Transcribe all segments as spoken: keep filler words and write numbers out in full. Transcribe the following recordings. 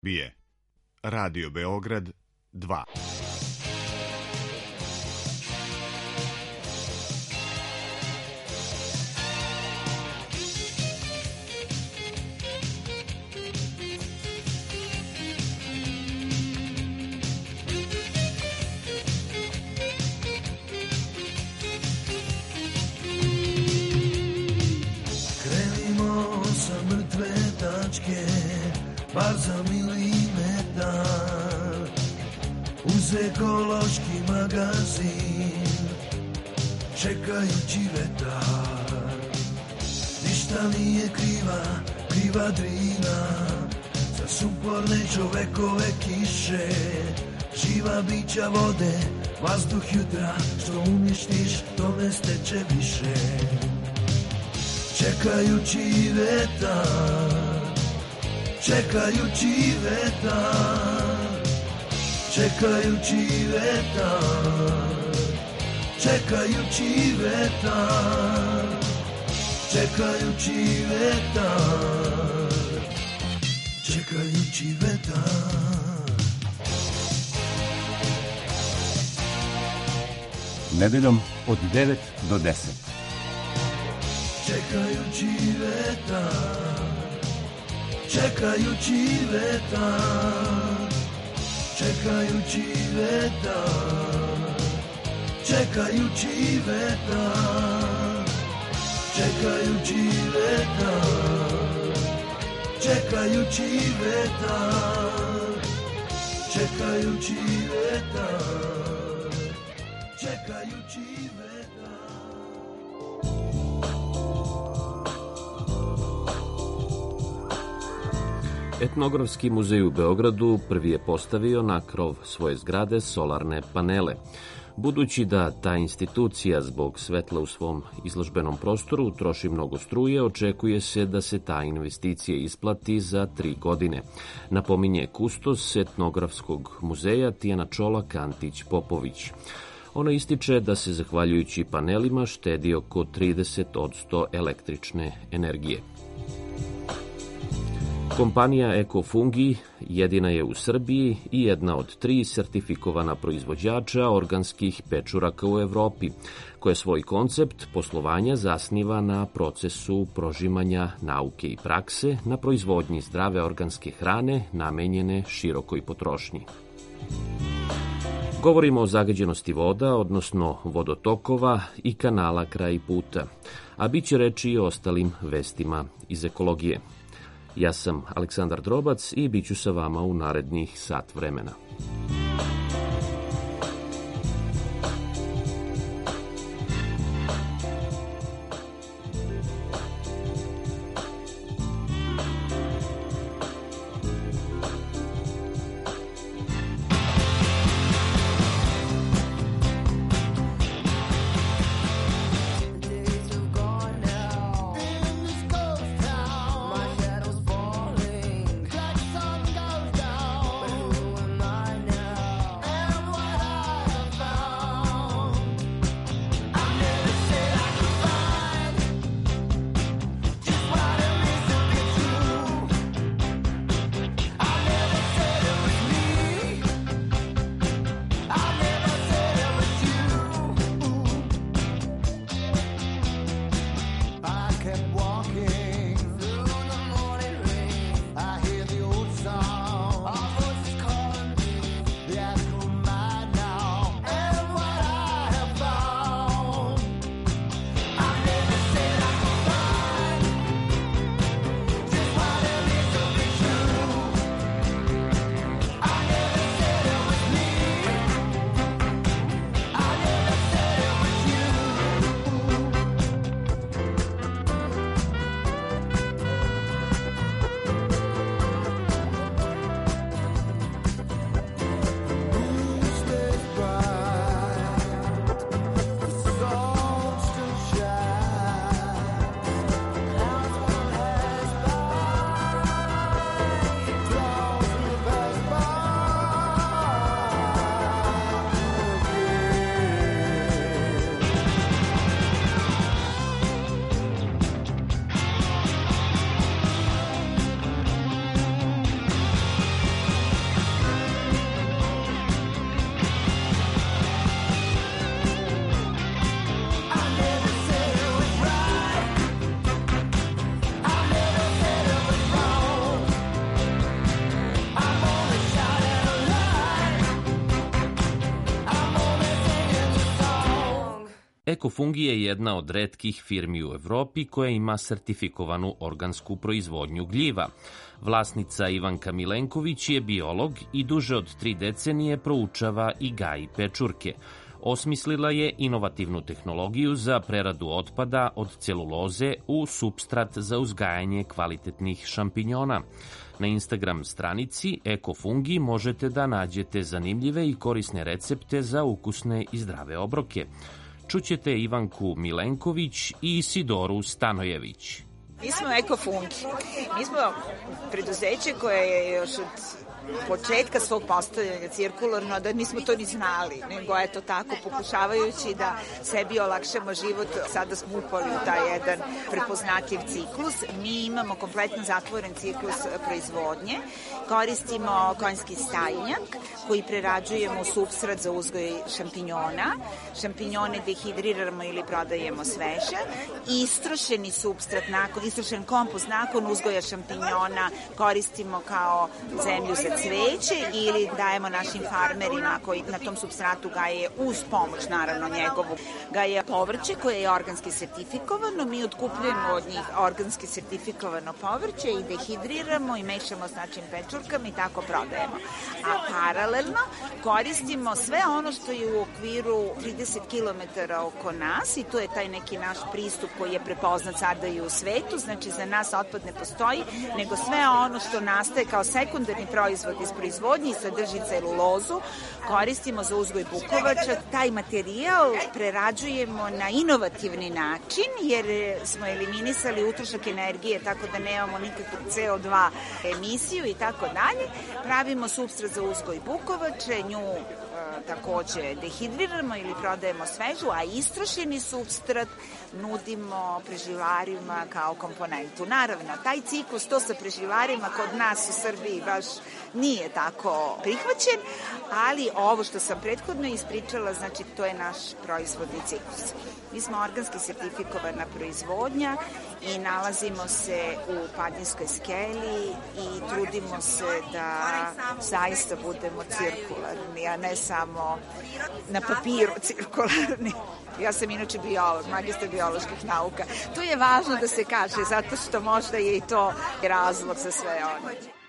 Bije. Radio Beograd dva. Krenimo sa mrtve tačke, bar za milimetar, uz ekološki magazin, čekajući vetar. Ništa nije kriva, kriva Drina, za sumporne čovekove kiše, živa bića vode, vazduh jutra, što uništiš, to ne steče više. Čekajući vetar, čekajući vetar, čekajući vetar, čekajući vetar, čekajući vetar, čekajući vetar. Nedeljom od devet do deset. Čekajući vetar, čekajući vetar, čekajući vetar, čekajući vetar, čekajući vetar, čekajući vetar, čekajući vetar, čekajući vetar. Etnografski muzej u Beogradu prvi je postavio na krov svoje zgrade solarne panele. Budući da ta institucija zbog svetla u svom izložbenom prostoru troši mnogo struje, očekuje se da se ta investicija isplati za tri godine. Napominje kustos Etnografskog muzeja Tijana Čolak-Antić-Popović. Ona ističe da se zahvaljujući panelima štedi oko trideset posto električne energije. Kompanija Ekofungi jedina je u Srbiji i jedna od tri sertifikovana proizvođača organskih pečuraka u Evropi, koja svoj koncept poslovanja zasniva na procesu prožimanja nauke i prakse na proizvodnji zdrave organske hrane namenjene širokoj potrošnji. Govorimo o zagađenosti voda, odnosno vodotokova i kanala kraj puta, a bit će reći i o ostalim vestima iz ekologije. Ja sam Aleksandar Drobac i bit ću sa vama u narednih sat vremena. My Ekofungi je jedna od retkih firmi u Evropi koja ima sertifikovanu organsku proizvodnju gljiva. Vlasnica Ivanka Milenković je biolog i duže od tri decenije proučava i gaji pečurke. Osmislila je inovativnu tehnologiju za preradu otpada od celuloze u supstrat za uzgajanje kvalitetnih šampinjona. Na Instagram stranici Ekofungi možete da nađete zanimljive i korisne recepte za ukusne i zdrave obroke. Čućete Ivanku Milenković i Isidoru Stanojević. Mi smo Ekofungi. Mi smo preduzeće koje je još od početka svog postojanja cirkularno, da nismo to ni znali, nego eto tako, pokušavajući da sebi olakšamo život, sada smo upali u taj jedan prepoznatljiv ciklus. Mi imamo kompletno zatvoren ciklus proizvodnje, koristimo konjski stajnjak koji prerađujemo u supstrat za uzgoj šampinjona. Šampinjone dehidriramo ili prodajemo sveže. Istrošeni supstrat, nakon, istrošen kompost nakon uzgoja šampinjona koristimo kao zemlju za cveće ili dajemo našim farmerima koji na tom supstratu gaje uz pomoć, naravno, njegovu gaje povrće koje je organski sertifikovano. Mi otkupljujemo od njih organski sertifikovano povrće i dehidriramo i mešamo s našim pečurkama i tako prodajemo. A paralelno koristimo sve ono što je u okviru trideset kilometara oko nas i to je taj neki naš pristup koji je prepoznat sada i u svetu. Znači, za nas otpad ne postoji, nego sve ono što nastaje kao sekundarni proizvod iz proizvodnje i sadrži celulozu, koristimo za uzgoj bukovača. Taj materijal prerađujemo na inovativni način, jer smo eliminisali utrošak energije, tako da nemamo nikakvu C O dva emisiju i tako dalje. Pravimo supstrat za uzgoj bukovače, nju takođe dehidriramo ili prodajemo svežu, a istrošeni supstrat nudimo preživarima kao komponentu. Naravno, taj ciklus, to sa preživarima kod nas u Srbiji baš nije tako prihvaćen, ali ovo što sam prethodno ispričala, znači to je naš proizvodni ciklus. Mi smo organski sertifikovana proizvodnja i nalazimo se u Padinskoj skeli i trudimo se da zaista budemo cirkularni, a ne samo na papiru cirkularni. Ja sam inače biolog, magistar bioloških nauka. To je važno da se kaže, zato što možda je i to razlog za sve ono.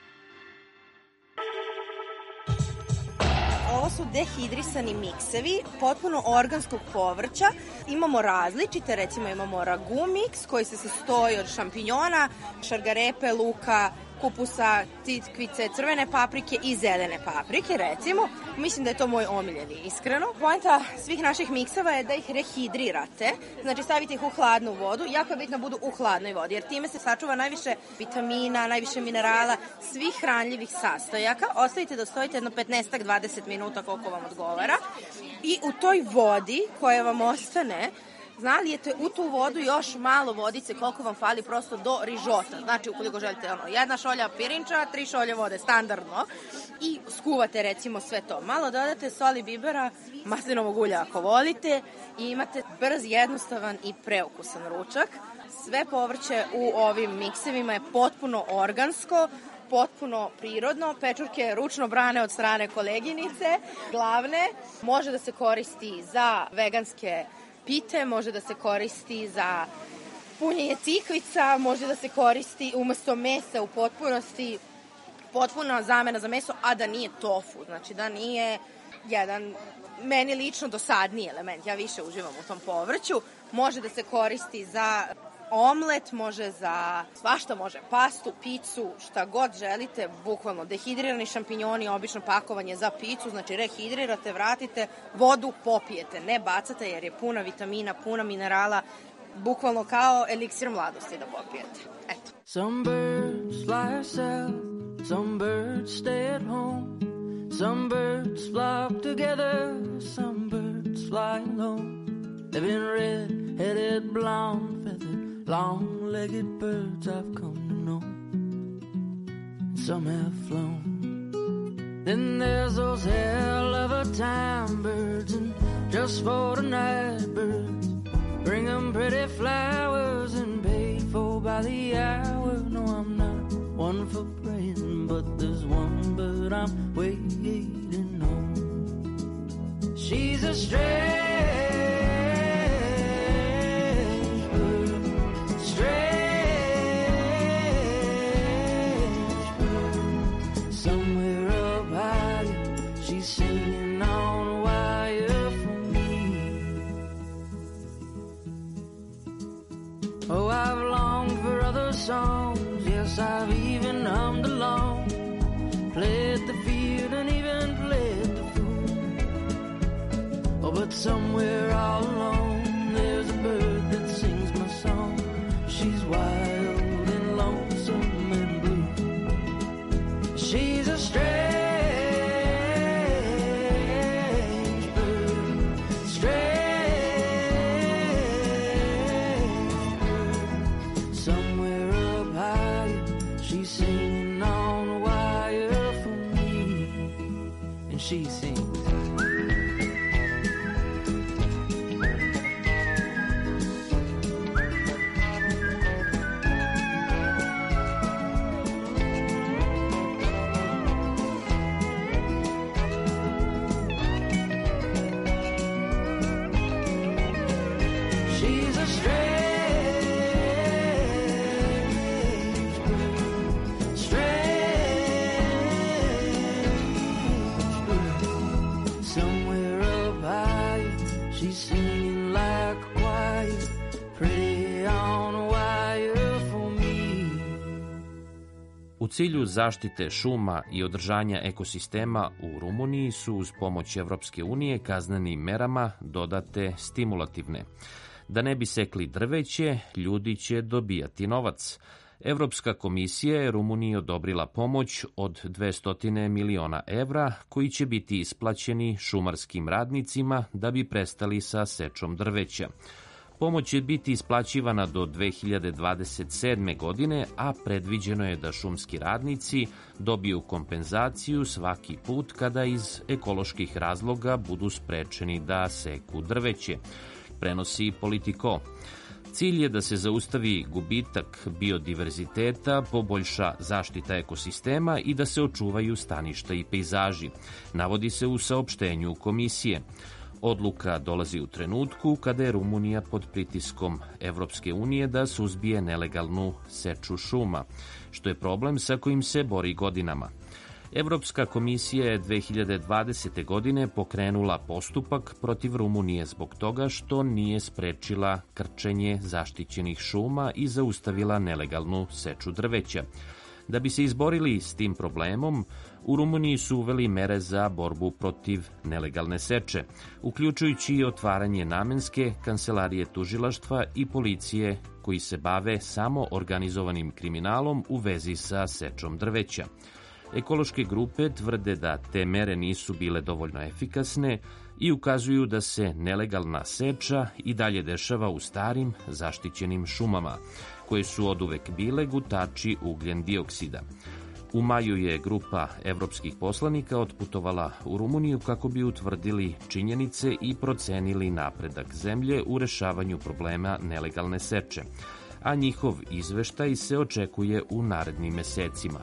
Ovo su dehidrisani miksevi potpuno organskog povrća. Imamo različite, recimo imamo ragu miks koji se sastoji od šampinjona, šargarepe, luka, kupusa, citkvice, crvene paprike i zelene paprike, recimo. Mislim da je to moj omiljeni, iskreno. Poenta svih naših mikseva je da ih rehidrirate, znači stavite ih u hladnu vodu. Jako je bitno budu u hladnoj vodi, jer time se sačuva najviše vitamina, najviše minerala, svih hranljivih sastojaka. Ostavite da stojite jedno petnaest do dvadeset minuta koliko vam odgovara. I u toj vodi koja vam ostane, nalijete u tu vodu još malo vodice koliko vam fali prosto do rižota. Znači, ukoliko želite ono, jedna šolja pirinča, tri šolje vode, standardno. I skuvate recimo sve to. Malo dodate soli, bibera, maslinovog ulja ako volite i imate brz, jednostavan i preukusan ručak. Sve povrće u ovim miksevima je potpuno organsko, potpuno prirodno. Pečurke ručno brane od strane koleginice. Glavne, može da se koristi za veganske pite, može da se koristi za punjenje cikvica, može da se koristi umesto mesa u potpunosti, potpuna zamena za meso, a da nije tofu, znači da nije jedan meni lično dosadniji element, ja više uživam u tom povrću. Može da se koristi za omlet, može za svašta, može pastu, picu, šta god želite, bukvalno dehidrirani šampinjoni, obično pakovanje za picu, znači rehidrirate, vratite, vodu popijete, ne bacate jer je puna vitamina, puna minerala, bukvalno kao eliksir mladosti da popijete. Eto. Some birds fly south, some birds stay at home, some birds flock together, some birds fly alone. They've been red-headed, blonde-feathered, long-legged birds I've come to know. Some have flown. Then there's those hell of a time birds and just for the night birds. Bring them pretty flowers and paid for by the hour. No, I'm not one for praying, but there's one bird I'm waiting on. She's a stray Somewhere all alone, there's a bird that sings my song. She's wild and lonesome and blue. She's a strange bird, strange bird. Somewhere up high, she's singing on a wire for me, and she sings. U cilju zaštite šuma i održanja ekosistema u Rumuniji su uz pomoć Evropske unije kaznenim merama dodate stimulativne. Da ne bi sekli drveće, ljudi će dobijati novac. Evropska komisija je Rumuniji odobrila pomoć od dvesta miliona evra koji će biti isplaćeni šumarskim radnicima da bi prestali sa sečom drveća. Pomoć će biti isplaćivana do dve hiljade dvadeset sedme. godine, a predviđeno je da šumski radnici dobiju kompenzaciju svaki put kada iz ekoloških razloga budu sprečeni da seku drveće, prenosi Politico. Cilj je da se zaustavi gubitak biodiverziteta, poboljša zaštita ekosistema i da se očuvaju staništa i pejzaži, navodi se u saopštenju komisije. Odluka dolazi u trenutku kada je Rumunija pod pritiskom Evropske unije da suzbije nelegalnu seču šuma, što je problem sa kojim se bori godinama. Evropska komisija je dve hiljade dvadesete. godine pokrenula postupak protiv Rumunije zbog toga što nije sprečila krčenje zaštićenih šuma i zaustavila nelegalnu seču drveća. Da bi se izborili s tim problemom, u Rumuniji su uveli mere za borbu protiv nelegalne seče, uključujući i otvaranje namenske kancelarije tužilaštva i policije koji se bave samo organizovanim kriminalom u vezi sa sečom drveća. Ekološke grupe tvrde da te mere nisu bile dovoljno efikasne i ukazuju da se nelegalna seča i dalje dešava u starim zaštićenim šumama, koje su oduvek bile gutači ugljen dioksida. U maju je grupa evropskih poslanika otputovala u Rumuniju kako bi utvrdili činjenice i procenili napredak zemlje u rešavanju problema nelegalne seče, a njihov izveštaj se očekuje u narednim mesecima.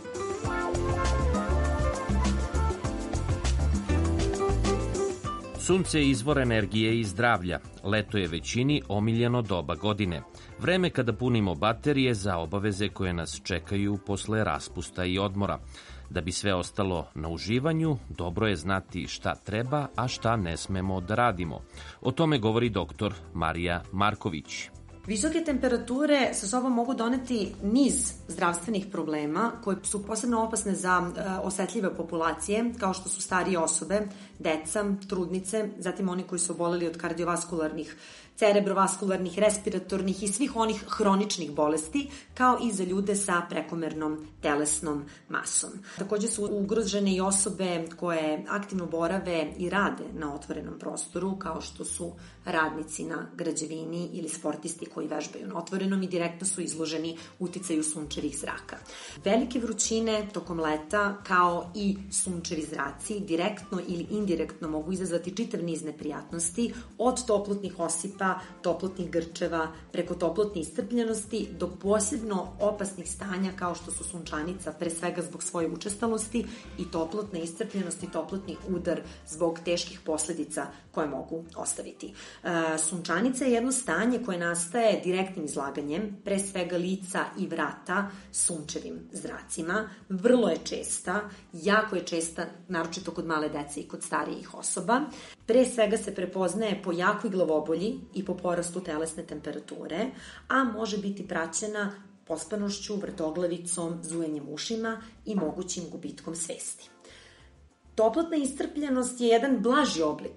Sunce je izvor energije i zdravlja. Leto je većini omiljeno doba godine. Vreme kada punimo baterije za obaveze koje nas čekaju posle raspusta i odmora. Da bi sve ostalo na uživanju, dobro je znati šta treba, a šta ne smemo da radimo. O tome govori doktor Marija Marković. Visoke temperature sa sobom mogu doneti niz zdravstvenih problema koje su posebno opasne za osetljive populacije, kao što su starije osobe, deca, trudnice, zatim oni koji su oboleli od kardiovaskularnih, cerebrovaskularnih, respiratornih i svih onih hroničnih bolesti, kao i za ljude sa prekomernom telesnom masom. Takođe su ugrožene i osobe koje aktivno borave i rade na otvorenom prostoru, kao što su radnici na građevini ili sportisti koji vežbaju na otvorenom i direktno su izloženi uticaju sunčevih zraka. Velike vrućine tokom leta, kao i sunčevi zraci, direktno ili indirektno mogu izazvati čitav niz neprijatnosti, od toplotnih osipa, toplotnih grčeva, preko toplotne iscrpljenosti, do posebno opasnih stanja kao što su sunčanica, pre svega zbog svoje učestalosti, i toplotna iscrpljenost i toplotni udar zbog teških posledica koje mogu ostaviti. E, sunčanica je jedno stanje koje nastaje direktnim izlaganjem, pre svega lica i vrata, sunčevim zracima. Vrlo je česta, jako je česta, naročito kod male dece i kod starijih osoba. Pre svega se prepoznaje po jakoj glavobolji i po porastu telesne temperature, a može biti praćena pospanošću, vrtoglavicom, zujenjem ušima i mogućim gubitkom svesti. Toplotna iscrpljenost je jedan blaži oblik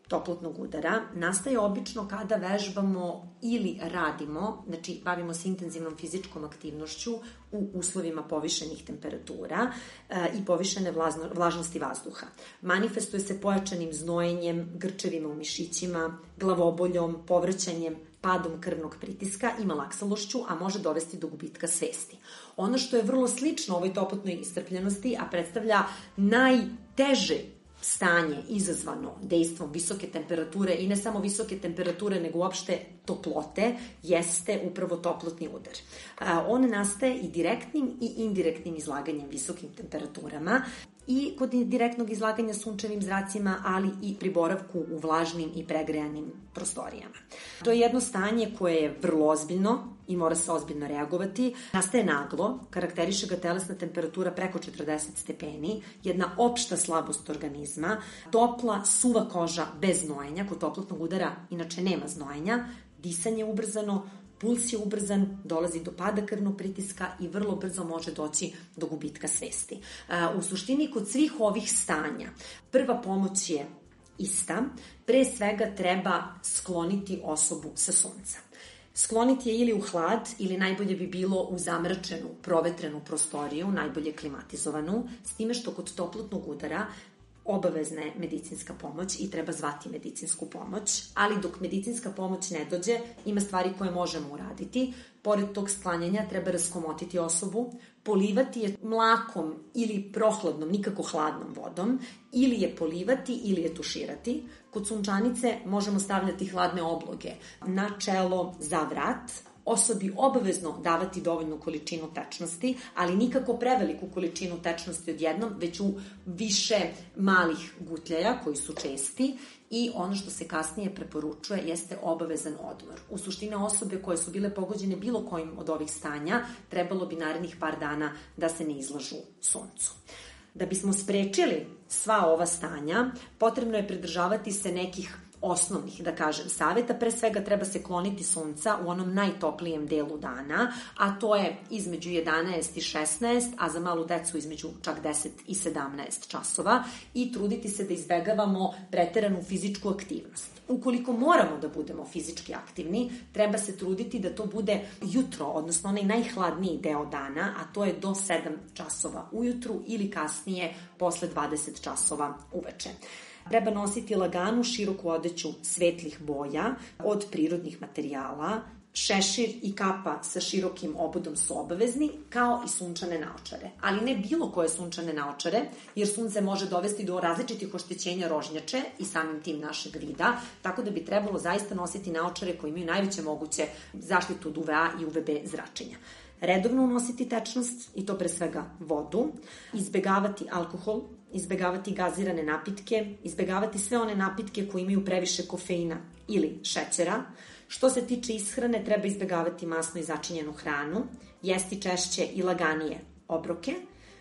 toplotnog udara nastaje obično kada vežbamo ili radimo, znači bavimo se intenzivnom fizičkom aktivnošću u uslovima povišenih temperatura e, i povišene vlažno, vlažnosti vazduha. Manifestuje se pojačanim znojenjem, grčevima u mišićima, glavoboljom, povraćanjem, padom krvnog pritiska i malaksalošću, a može dovesti do gubitka svesti. Ono što je vrlo slično ovoj toplotnoj iscrpljenosti, a predstavlja najteže stanje izazvano dejstvom visoke temperature i ne samo visoke temperature, nego uopšte toplote, jeste upravo toplotni udar. On nastaje i direktnim i indirektnim izlaganjem visokim temperaturama i kod direktnog izlaganja sunčevim zracima, ali i pri boravku u vlažnim i pregrejanim prostorijama. To je jedno stanje koje je vrlo ozbiljno i mora se ozbiljno reagovati. Nastaje naglo, karakteriše ga telesna temperatura preko četrdeset stepeni, jedna opšta slabost organizma, topla, suva koža bez znojenja, kod toplotnog udara inače nema znojenja, disanje ubrzano, puls je ubrzan, dolazi do pada krvnog pritiska i vrlo brzo može doći do gubitka svesti. U suštini, kod svih ovih stanja, prva pomoć je ista. Pre svega treba skloniti osobu sa sunca. Skloniti je ili u hlad, ili najbolje bi bilo u zamračenu, provetrenu prostoriju, najbolje klimatizovanu, s time što kod toplotnog udara obavezna je medicinska pomoć i treba zvati medicinsku pomoć, ali dok medicinska pomoć ne dođe, ima stvari koje možemo uraditi. Pored tog sklanjanja treba raskomotiti osobu, polivati je mlakom ili prohladnom, nikako hladnom vodom, ili je polivati ili je tuširati. Kod sunčanice možemo stavljati hladne obloge na čelo, za vrat, osobi obavezno davati dovoljnu količinu tečnosti, ali nikako preveliku količinu tečnosti odjednom, već u više malih gutljaja koji su česti, i ono što se kasnije preporučuje jeste obavezan odmor. U suštini, osobe koje su bile pogođene bilo kojim od ovih stanja trebalo bi narednih par dana da se ne izlažu suncu. Da bismo sprečili sva ova stanja, potrebno je pridržavati se nekih osnovnih, da kažem, saveta. Pre svega treba se kloniti sunca u onom najtoplijem delu dana, a to je između jedanaest i šesnaest, a za malu decu između čak deset i sedamnaest časova, i truditi se da izbegavamo preteranu fizičku aktivnost. Ukoliko moramo da budemo fizički aktivni, treba se truditi da to bude jutro, odnosno onaj najhladniji deo dana, a to je do sedam časova ujutru ili kasnije posle dvadeset časova uveče. Treba nositi laganu, široku odeću svetlih boja od prirodnih materijala. Šešir i kapa sa širokim obudom su obavezni, kao i sunčane naočare. Ali ne bilo koje sunčane naočare, jer sunce može dovesti do različitih oštećenja rožnjače i samim tim našeg vida, tako da bi trebalo zaista nositi naočare koji imaju najveće moguće zaštitu od U V A i U V B zračenja. Redovno unositi tečnost, i to pre svega vodu, izbegavati alkohol, izbegavati gazirane napitke, izbegavati sve one napitke koji imaju previše kofeina ili šećera. Što se tiče ishrane, treba izbegavati masno i začinjenu hranu, jesti češće i laganije obroke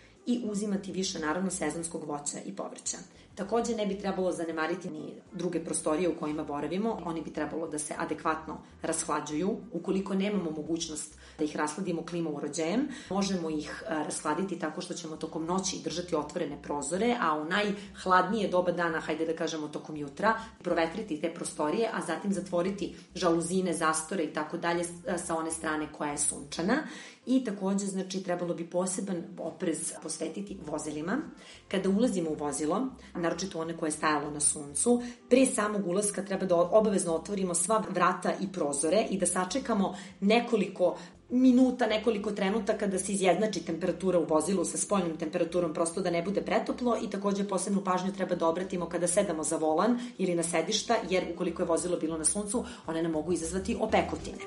i uzimati više, naravno, sezonskog voća i povrća. Takođe, ne bi trebalo zanemariti ni druge prostorije u kojima boravimo. Oni bi trebalo da se adekvatno rashlađuju. Ukoliko nemamo mogućnost da ih rasladimo klimom uređajem, možemo ih rashladiti tako što ćemo tokom noći držati otvorene prozore, a u najhladnije doba dana, hajde da kažemo tokom jutra, provetriti te prostorije, a zatim zatvoriti žaluzine, zastore i tako dalje sa one strane koja je sunčana. I takođe, znači, trebalo bi poseban oprez posvetiti vozilima. Kada ulazimo u vozilo, naročito one koje je stajalo na suncu, pre samog ulaska treba da obavezno otvorimo sva vrata i prozore i da sačekamo nekoliko minuta, nekoliko trenutaka da se izjednači temperatura u vozilu sa spoljnom temperaturom, prosto da ne bude pretoplo, i takođe posebnu pažnju treba da obratimo kada sedamo za volan ili na sedišta, jer ukoliko je vozilo bilo na suncu, one nam mogu izazvati opekotine.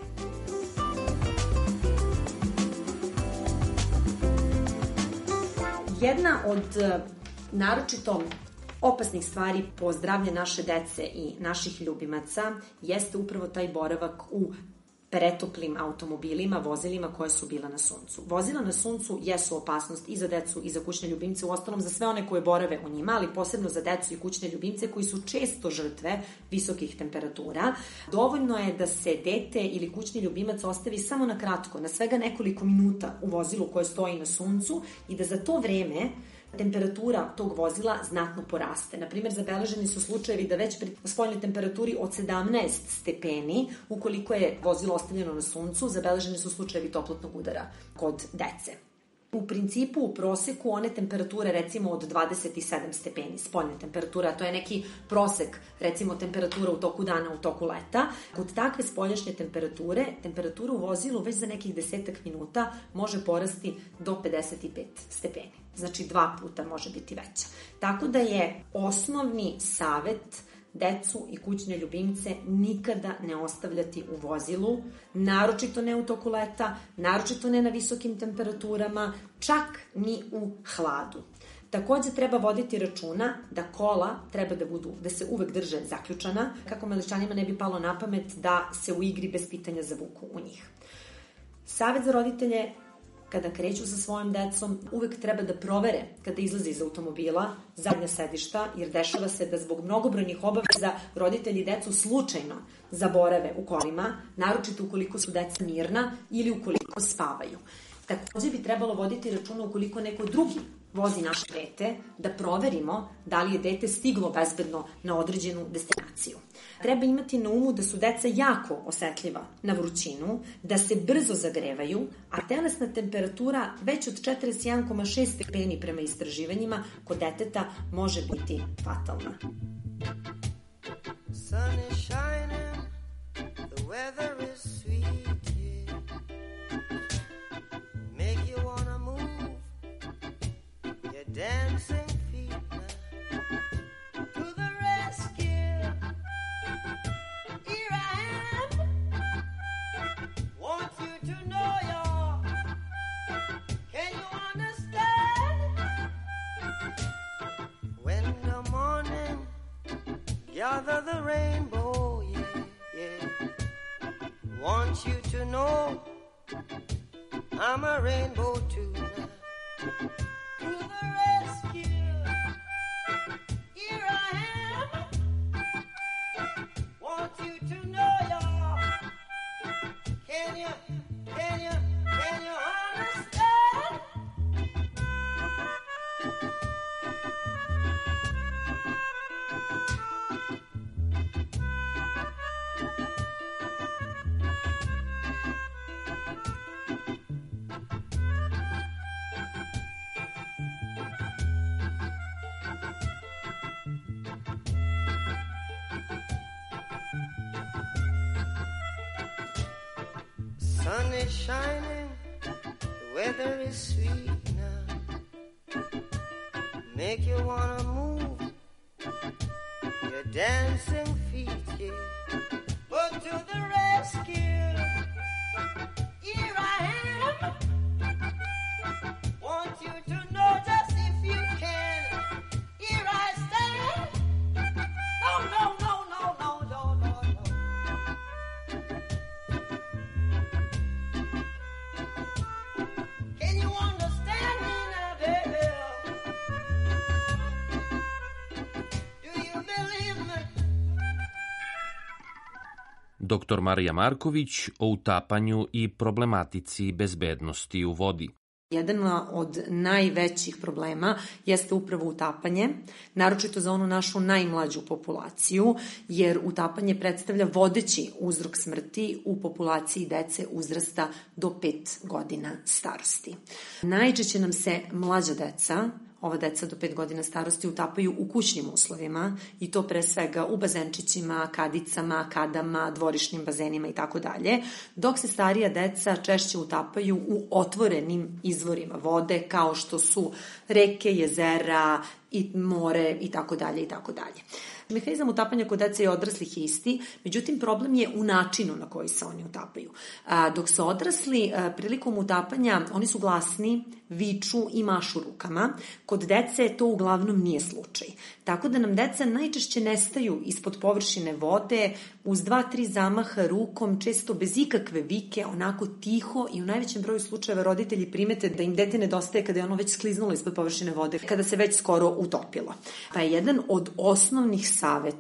Jedna od naročito opasnih stvari po zdravlje naše dece i naših ljubimaca jeste upravo taj boravak u pretoplim automobilima, vozilima koje su bila na suncu. Vozila na suncu jesu opasnost i za decu i za kućne ljubimce, u ostalom za sve one koje borave u njima, ali posebno za decu i kućne ljubimce koji su često žrtve visokih temperatura. Dovoljno je da se dete ili kućni ljubimac ostavi samo na kratko, na svega nekoliko minuta u vozilu koje stoji na suncu, i da za to vreme temperatura tog vozila znatno poraste. Naprimjer, zabeleženi su slučajevi da već pri spoljnoj temperaturi od sedamnaest stepeni, ukoliko je vozilo ostavljeno na suncu, zabeleženi su slučajevi toplotnog udara kod dece. U principu, u proseku, one temperature recimo od dvadeset sedam stepeni, spoljne temperature, a to je neki prosek, recimo temperatura u toku dana, u toku leta. Kod takve spoljašnje temperature, temperatura u vozilu već za nekih desetak minuta može porasti do pedeset pet stepeni. Znači dva puta može biti veća. Tako da je osnovni savet decu i kućne ljubimce nikada ne ostavljati u vozilu, naročito ne u toku leta, naročito ne na visokim temperaturama, čak ni u hladu. Takođe treba voditi računa da kola treba da budu, da se uvek drže zaključana, kako mališanima ne bi palo na pamet da se u igri bez pitanja zavuku u njih. Savet za roditelje: kada kreću sa svojom decom, uvek treba da provere kada izlaze iz automobila zadnja sedišta, jer dešava se da zbog mnogobrojnih obaveza roditelji decu slučajno zaborave u kolima, naročito ukoliko su deca mirna ili ukoliko spavaju. Takođe bi trebalo voditi računa ukoliko neko drugi vozi naše dete, da proverimo da li je dete stiglo bezbedno na određenu destinaciju. Treba imati na umu da su deca jako osetljiva na vrućinu, da se brzo zagrevaju, a telesna temperatura već od četrdeset jedan zarez šest stepeni prema istraživanjima kod deteta može biti fatalna. Sun is shining, the weather is sweet, yeah. Make you wanna move your dancing feet now. To the rescue, here I am. Want you to know you're, can you understand? When the morning gather the rainbow, yeah, yeah. Want you to know I'm a rainbow too now. To the rescue, here I am. Want you to know y'all. Can you, can you, can you understand? Sun is shining, the weather is sweet now. Make you wanna move your dancing feet, yeah. But to the rescue, here I am. Want you to know just if you can, here I stand. No, no, no, no, no, no, no, no. Can you understand me now, baby? Do you believe me? Doktor Marija Marković o utapanju i problematici bezbednosti u vodi. Jedan od najvećih problema jeste upravo utapanje, naročito za onu našu najmlađu populaciju, jer utapanje predstavlja vodeći uzrok smrti u populaciji dece uzrasta do pet godina starosti. Najčešće nam se mlađa deca, ova deca do pet godina starosti, utapaju u kućnim uslovima i to pre svega u bazenčićima, kadicama, kadama, dvorišnim bazenima i tako dalje, dok se starija deca češće utapaju u otvorenim izvorima vode kao što su reke, jezera i more i tako dalje i tako dalje. Mehanizam utapanja kod dece i odraslih je isti, međutim problem je u načinu na koji se oni utapaju. A, dok se odrasli, a, prilikom utapanja, oni su glasni, viču i mašu rukama. Kod dece to uglavnom nije slučaj. Tako da nam deca najčešće nestaju ispod površine vode uz dva, tri zamaha rukom, često bez ikakve vike, onako tiho, i u najvećem broju slučajeva roditelji primete da im dete nedostaje kada je ono već skliznulo ispod površine vode, kada se već skoro utopilo. Pa je jedan od osnovnih saveta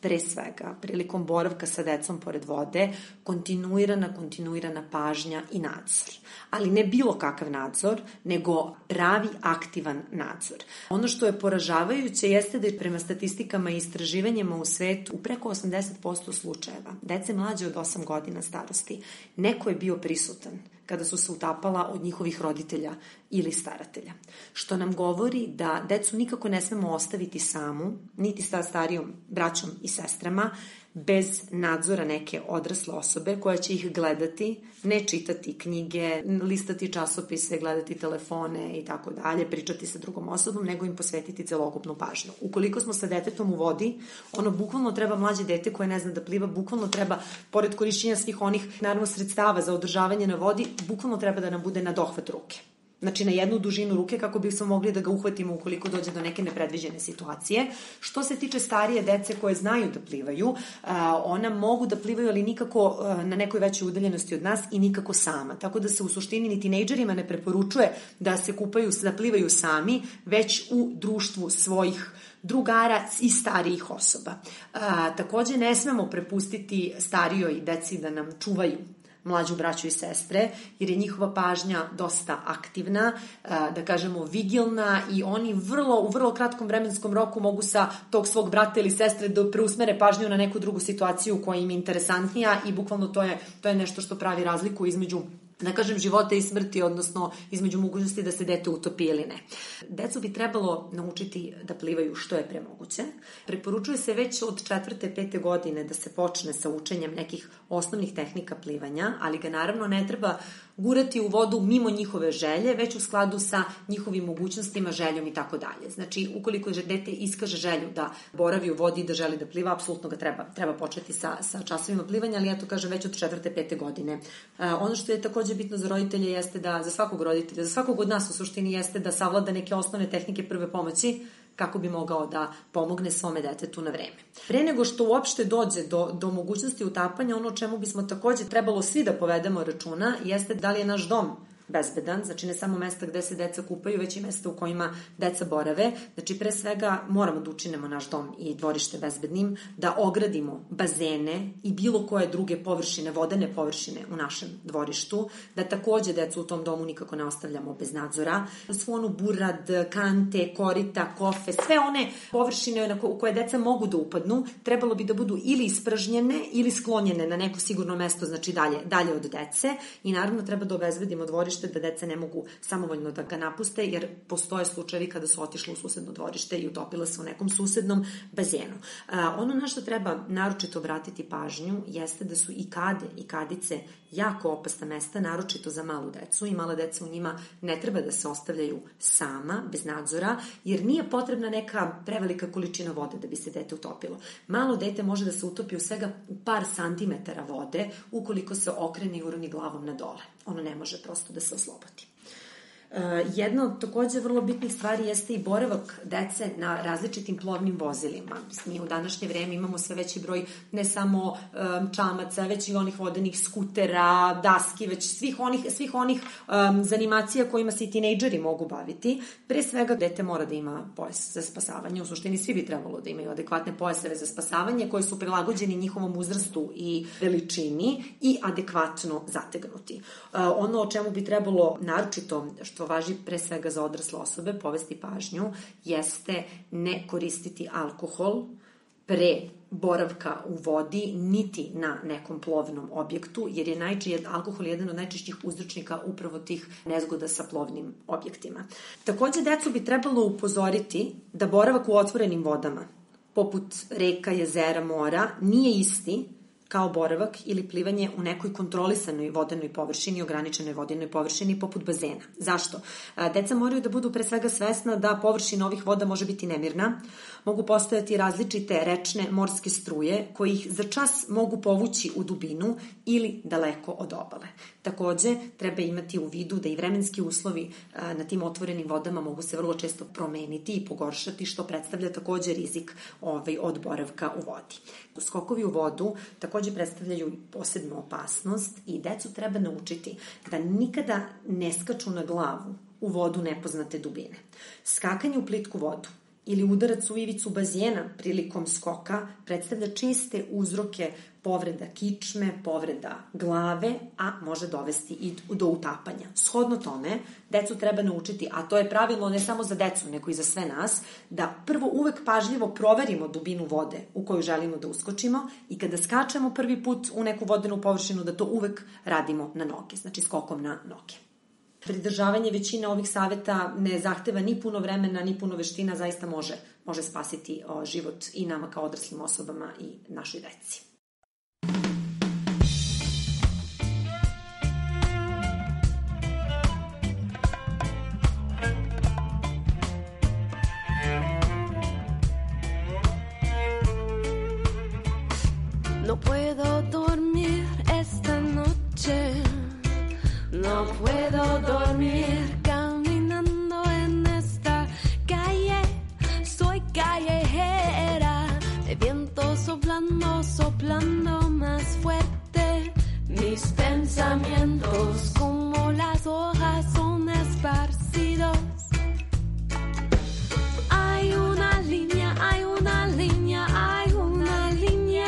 pre svega, prilikom boravka sa decom pored vode, kontinuirana, kontinuirana pažnja i nadzor. Ali ne bilo kakav nadzor, nego pravi aktivan nadzor. Ono što je poražavajuće jeste da je prema statistikama i istraživanjima u svetu u preko osamdeset posto slučajeva dece mlađe od osam godina starosti neko je bio prisutan kada su se utapala od njihovih roditelja ili staratelja. Što nam govori da decu nikako ne smemo ostaviti samu, niti sa starijom braćom i sestrama, bez nadzora neke odrasle osobe koja će ih gledati, ne čitati knjige, listati časopise, gledati telefone i tako dalje, pričati sa drugom osobom, nego im posvetiti celokupnu pažnju. Ukoliko smo sa detetom u vodi, ono bukvalno treba mlađe dete koje ne zna da pliva, bukvalno treba, pored korišćenja svih onih, naravno, sredstava za održavanje na vodi, bukvalno treba da nam bude na dohvat ruke. Znači na jednu dužinu ruke kako bi smo mogli da ga uhvatimo ukoliko dođe do neke nepredviđene situacije. Što se tiče starije dece koje znaju da plivaju, ona mogu da plivaju, ali nikako na nekoj većoj udaljenosti od nas i nikako sama. Tako da se u suštini ni tinejdžerima ne preporučuje da se kupaju, da plivaju sami, već u društvu svojih drugara i starijih osoba. A, takođe ne smemo prepustiti starijoj deci da nam čuvaju mlađu braću i sestre, jer je njihova pažnja dosta aktivna, da kažemo vigilna, i oni vrlo, u vrlo kratkom vremenskom roku mogu sa tog svog brata ili sestre da preusmere pažnju na neku drugu situaciju koja im je interesantnija i bukvalno to je, to je nešto što pravi razliku između, da kažem, života i smrti, odnosno između mogućnosti da se dete utopi ili ne. Decu bi trebalo naučiti da plivaju što je pre moguće. Preporučuje se već od četvrte, pete godine da se počne sa učenjem nekih osnovnih tehnika plivanja, ali ga naravno ne treba gurati u vodu mimo njihove želje, već u skladu sa njihovim mogućnostima, željom i tako dalje. Znači, ukoliko dete iskaže želju da boravi u vodi i da želi da pliva, apsolutno ga treba, treba početi sa, sa časovima plivanja, ali ja to kažem već od četvrte, pete godine. Uh, ono što je takođe bitno za roditelje jeste da, za svakog roditelja, za svakog od nas u suštini, jeste da savlada neke osnovne tehnike prve pomoći kako bi mogao da pomogne svome detetu na vreme. Pre nego što uopšte dođe do, do mogućnosti utapanja, ono o čemu bismo takođe trebalo svi da povedemo računa jeste da li je naš dom bezbedan, znači ne samo mesta gde se deca kupaju, već i mesta u kojima deca borave. Znači, pre svega moramo da učinemo naš dom i dvorište bezbednim, da ogradimo bazene i bilo koje druge površine, vodene površine u našem dvorištu, da takođe decu u tom domu nikako ne ostavljamo bez nadzora. Svu onu burad, kante, korita, kofe, sve one površine u koje deca mogu da upadnu, trebalo bi da budu ili ispražnjene ili sklonjene na neko sigurno mesto, znači dalje, dalje od dece, i naravno treba da obezbedimo dvorište da deca ne mogu samovoljno da ga napuste, jer postoje slučajevi kada su otišli u susedno dvorište i utopile se u nekom susednom bazenu. A, ono na što treba naročito obratiti pažnju jeste da su i kade i kadice jako opasna mesta, naročito za malu decu, i mala deca u njima ne treba da se ostavljaju sama, bez nadzora, jer nije potrebna neka prevelika količina vode da bi se dete utopilo. Malo dete može da se utopi u svega u par santimetara vode ukoliko se okrene i uroni glavom na dole. Ono ne može prosto da se oslobodi. Jedna od takođe vrlo bitnih stvari jeste i boravak dece na različitim plovnim vozilima. Mi u današnje vreme imamo sve veći broj ne samo um, čamaca, već i onih vodenih skutera, daski, već svih onih, svih onih um, zanimacija kojima se i tinejdžeri mogu baviti. Pre svega, dete mora da ima pojas za spasavanje. U suštini svi bi trebalo da imaju adekvatne pojaseve za spasavanje koji su prilagođeni njihovom uzrastu i veličini i adekvatno zategnuti. Uh, ono o čemu bi trebalo naročito, što važi pre svega za odrasle osobe, povesti pažnju, jeste ne koristiti alkohol pre boravka u vodi, niti na nekom plovnom objektu, jer je najčešće alkohol jedan od najčešćih uzročnika upravo tih nezgoda sa plovnim objektima. Takođe, decu bi trebalo upozoriti da boravak u otvorenim vodama, poput reka, jezera, mora, nije isti kao boravak ili plivanje u nekoj kontrolisanoj vodenoj površini, ograničenoj vodenoj površini poput bazena. Zašto? Deca moraju da budu pre svega svesna da površina ovih voda može biti nemirna, mogu postojati različite rečne morske struje koji ih za čas mogu povući u dubinu ili daleko od obale. Takođe, treba imati u vidu da i vremenski uslovi na tim otvorenim vodama mogu se vrlo često promeniti i pogoršati, što predstavlja takođe rizik ovaj, od boravka u vodi. Skokovi u vodu takođe predstavljaju posebnu opasnost i decu treba naučiti da nikada ne skaču na glavu u vodu nepoznate dubine. Skakanje u plitku vodu ili udarac u ivicu bazena prilikom skoka predstavlja česte uzroke povreda kičme, povreda glave, a može dovesti i do utapanja. Shodno tome, decu treba naučiti, a to je pravilno ne samo za decu, nego i za sve nas, da prvo uvek pažljivo proverimo dubinu vode u koju želimo da uskočimo i kada skačemo prvi put u neku vodenu površinu, da to uvek radimo na noge, znači skokom na noge. Pridržavanje većine ovih saveta ne zahteva ni puno vremena, ni puno veština, zaista može, može spasiti o, život i nama kao odraslim osobama i našoj deci. No puedo dormir esta noche, no puedo dormir caminando en esta calle, soy callejera, de viento soplando, soplando más fuerte, mis pensamientos como las hojas son esparcidos. Hay una línea, hay una línea, hay una línea.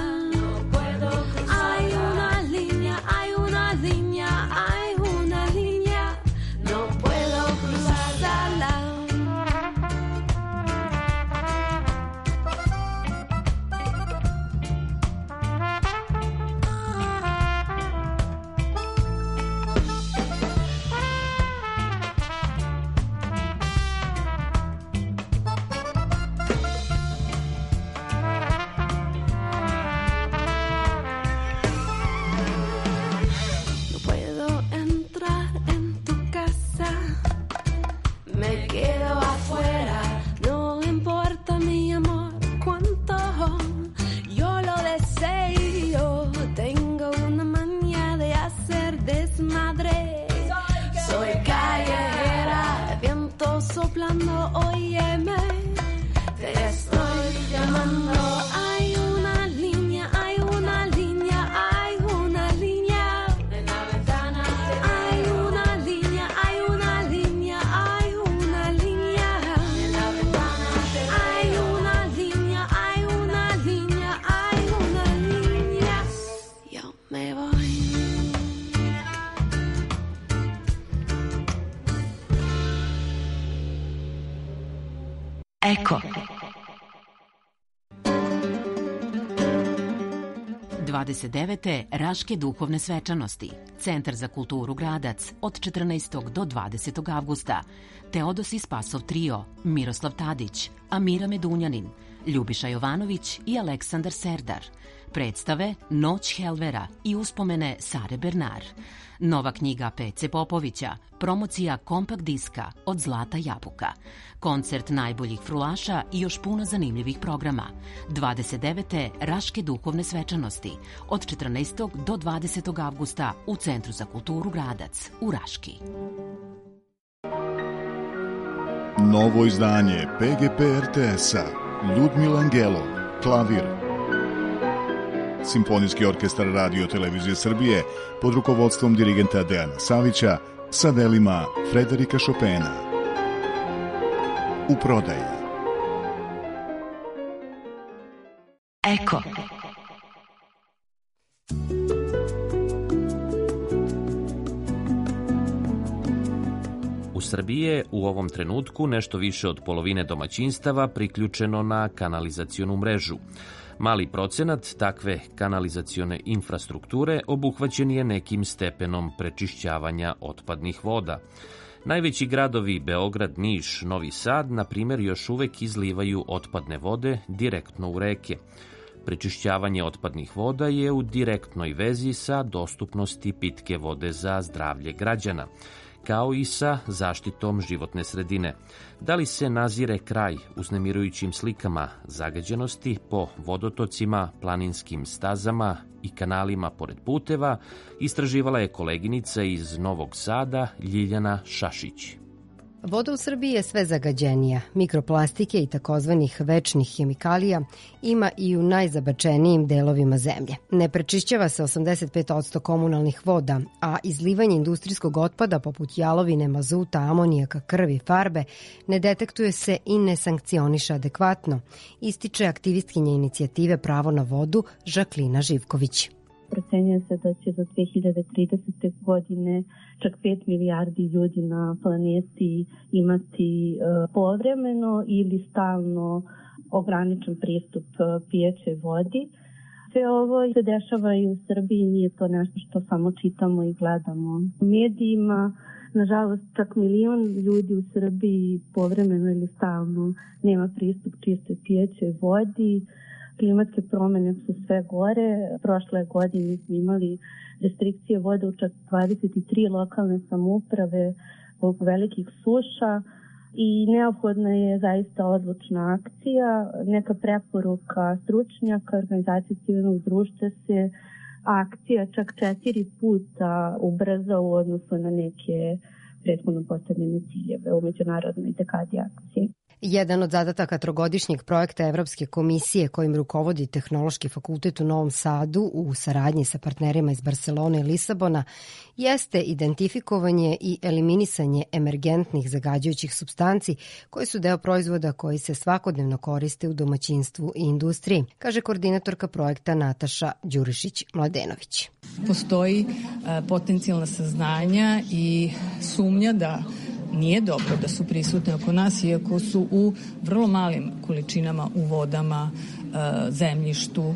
Soplando, óyeme, te estoy llamando. Hay una línea, hay una línea, hay una línea en la ventana. Hay una línea, hay una línea, hay una línea en la ventana. Hay una línea, hay una línea, hay una línea. Yo me voy. Eko. dvadeset devete Raške duhovne svečanosti. Centar za kulturu Gradac od četrnaestog do dvadesetog avgusta. Teodosi Spasov trio, Miroslav Tadić, Amira Medunjanin, Ljubiša Jovanović i Aleksandar Serdar. Predstave Noć Helvera i uspomene Sare Bernar. Nova knjiga Pece Popovića, promocija kompakt diska Od zlata jabuka. Koncert najboljih frulaša i još puno zanimljivih programa. dvadeset devete Raške duhovne svečanosti od četrnaestog do dvadesetog avgusta u Centru za kulturu Gradac u Raški. Novo izdanje P G P R T S-a Ljudmila Angelov, klavir. Simfonijski orkestar Radio Televizije Srbije pod rukovodstvom dirigenta Dejana Savića sa delima Frederika Chopina. U prodaji. Eko. U Srbiji je u ovom trenutku nešto više od polovine domaćinstava priključeno na kanalizacionu mrežu. Mali procenat takve kanalizacione infrastrukture obuhvaćen je nekim stepenom prečišćavanja otpadnih voda. Najveći gradovi Beograd, Niš, Novi Sad, na primjer, još uvek izlivaju otpadne vode direktno u reke. Prečišćavanje otpadnih voda je u direktnoj vezi sa dostupnosti pitke vode za zdravlje građana, kao i sa zaštitom životne sredine. Da li se nazire kraj uznemirujućim slikama zagađenosti po vodotocima, planinskim stazama i kanalima pored puteva, istraživala je koleginica iz Novog Sada Ljiljana Šašić. Voda u Srbiji je sve zagađenija. Mikroplastike i takozvanih večnih hemikalija ima i u najzabačenijim delovima zemlje. Ne prečišćava se osamdeset pet posto komunalnih voda, a izlivanje industrijskog otpada poput jalovine, mazuta, amonijaka, krvi, farbe ne detektuje se i ne sankcioniše adekvatno, ističe aktivistkinja inicijative Pravo na vodu Žaklina Živković. Procenjuje se da će do dve hiljade tridesete. godine čak pet milijardi ljudi na planeti imati povremeno ili stalno ograničen pristup pijećoj vodi. Sve ovo se dešava i u Srbiji, nije to nešto što samo čitamo i gledamo u medijima. Nažalost, čak milion ljudi u Srbiji povremeno ili stalno nema pristup čistoj pijećoj vodi. Klimatske promene su sve gore. Prošle godine smo imali restrikcije vode u čak dvadeset tri lokalne samouprave zbog velikih suša i neophodna je zaista odlučna akcija. Neka preporuka stručnjaka, organizacije civilnog društva se akcija čak četiri puta ubrza u odnosu na neke prethodno postavljene ciljeve u međunarodnoj dekadi akcije. Jedan od zadataka trogodišnjeg projekta Evropske komisije kojim rukovodi Tehnološki fakultet u Novom Sadu u saradnji sa partnerima iz Barcelone i Lisabona jeste identifikovanje i eliminisanje emergentnih zagađujućih supstanci koji su deo proizvoda koji se svakodnevno koriste u domaćinstvu i industriji, kaže koordinatorka projekta Nataša Đurišić-Mladenović. Postoji potencijalna saznanja i sumnja da nije dobro da su prisutne oko nas, iako su u vrlo malim količinama u vodama, zemljištu,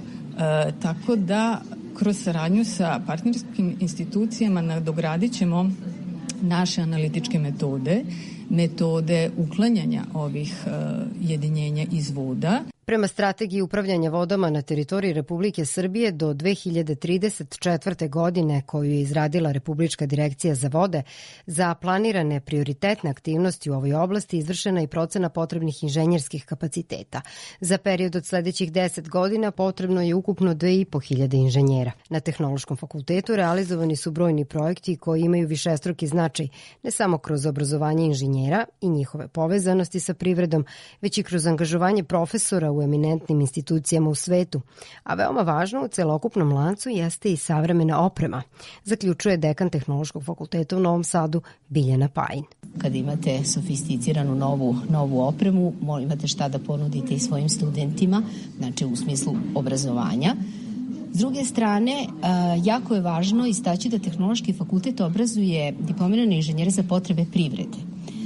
tako da kroz saradnju sa partnerskim institucijama nadogradit ćemo naše analitičke metode, metode uklanjanja ovih jedinjenja iz voda. Prema strategiji upravljanja vodama na teritoriji Republike Srbije do dve hiljade trideset četvrte. godine koju je izradila Republička direkcija za vode, za planirane prioritetne aktivnosti u ovoj oblasti izvršena i procena potrebnih inženjerskih kapaciteta. Za period od sledećih deset godina potrebno je ukupno dve i po hiljade inženjera. Na Tehnološkom fakultetu realizovani su brojni projekti koji imaju višestruki značaj, ne samo kroz obrazovanje inženjera i njihove povezanosti sa privredom, već i kroz angažovanje profesora u eminentnim institucijama u svetu, a veoma važno u celokupnom lancu jeste i savremena oprema, zaključuje dekan Tehnološkog fakulteta u Novom Sadu Biljana Pajin. Kada imate sofisticiranu novu, novu opremu, imate šta da ponudite i svojim studentima, znači u smislu obrazovanja. S druge strane, jako je važno istaći da Tehnološki fakultet obrazuje diplomirane inženjere za potrebe privrede.